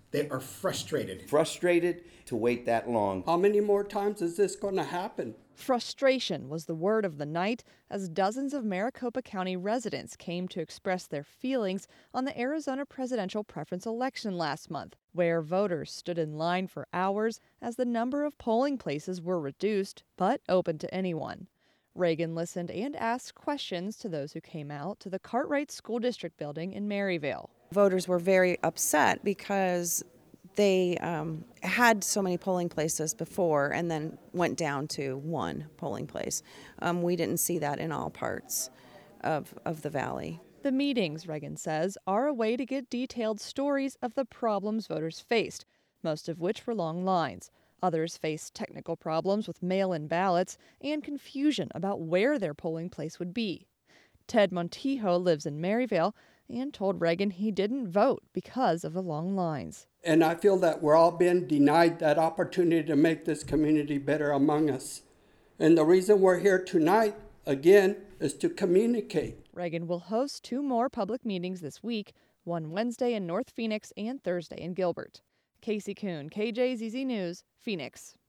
They are frustrated. Frustrated to wait that long. How many more times is this going to happen? Frustration was the word of the night as dozens of Maricopa County residents came to express their feelings on the Arizona presidential preference election last month, where voters stood in line for hours as the number of polling places were reduced, but open to anyone. Reagan listened and asked questions to those who came out to the Cartwright School District building in Maryvale. Voters were very upset because they had so many polling places before and then went down to one polling place. We didn't see that in all parts of the valley. The meetings, Reagan says, are a way to get detailed stories of the problems voters faced, most of which were long lines. Others faced technical problems with mail-in ballots and confusion about where their polling place would be. Ted Montijo lives in Maryvale and told Reagan he didn't vote because of the long lines. And I feel that we're all being denied that opportunity to make this community better among us. And the reason we're here tonight, again, is to communicate. Reagan will host 2 more public meetings this week, one Wednesday in North Phoenix and Thursday in Gilbert. Casey Kuhn, KJZZ News, Phoenix.